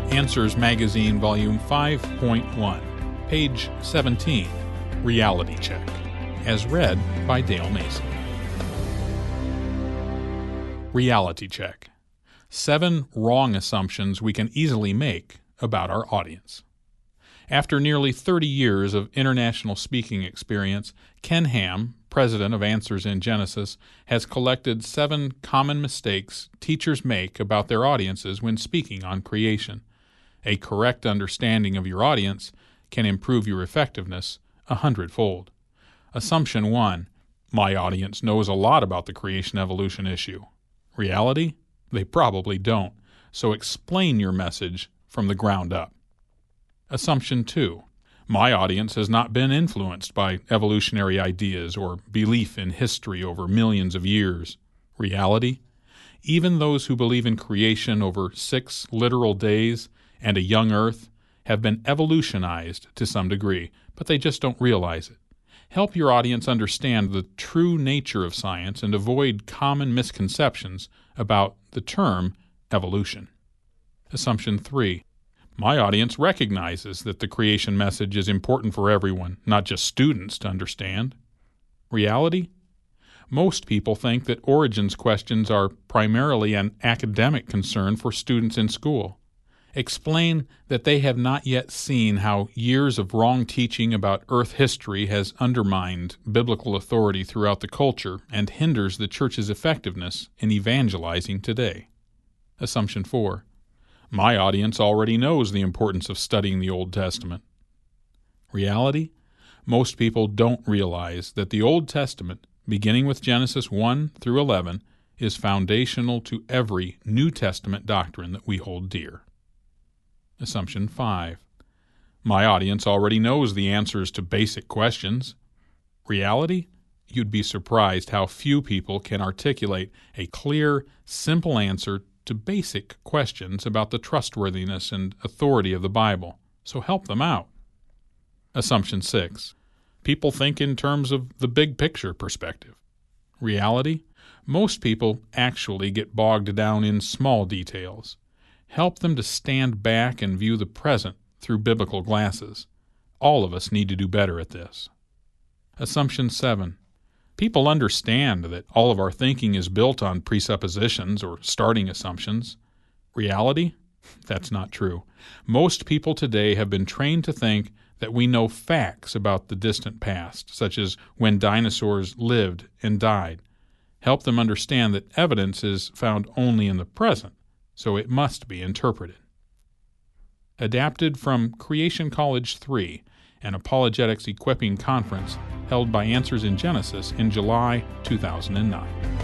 Answers Magazine, Volume 5.1, page 17, Reality Check, as read by Dale Mason. Reality Check. 7 wrong assumptions we can easily make about our audience. After nearly 30 years of international speaking experience, Ken Ham, president of Answers in Genesis, has collected 7 common mistakes teachers make about their audiences when speaking on creation. A correct understanding of your audience can improve your effectiveness 100-fold. Assumption 1. My audience knows a lot about the creation-evolution issue. Reality? They probably don't. So explain your message from the ground up. Assumption 2. My audience has not been influenced by evolutionary ideas or belief in history over millions of years. Reality? Even those who believe in creation over 6 literal days and a young earth have been evolutionized to some degree, but they just don't realize it. Help your audience understand the true nature of science and avoid common misconceptions about the term evolution. Assumption 3. My audience recognizes that the creation message is important for everyone, not just students, to understand. Reality? Most people think that origins questions are primarily an academic concern for students in school. Explain that they have not yet seen how years of wrong teaching about Earth history has undermined biblical authority throughout the culture and hinders the church's effectiveness in evangelizing today. Assumption 4. My audience already knows the importance of studying the Old Testament. Reality? Most people don't realize that the Old Testament, beginning with Genesis 1 through 11, is foundational to every New Testament doctrine that we hold dear. Assumption 5. My audience already knows the answers to basic questions. Reality? You'd be surprised how few people can articulate a clear, simple answer to basic questions about the trustworthiness and authority of the Bible, so help them out. Assumption 6. People think in terms of the big picture perspective. Reality? Most people actually get bogged down in small details. Help them to stand back and view the present through biblical glasses. All of us need to do better at this. Assumption 7. People understand that all of our thinking is built on presuppositions or starting assumptions. Reality? That's not true. Most people today have been trained to think that we know facts about the distant past, such as when dinosaurs lived and died. Help them understand that evidence is found only in the present, so it must be interpreted. Adapted from Creation College 3, an apologetics equipping conference held by Answers in Genesis in July 2009.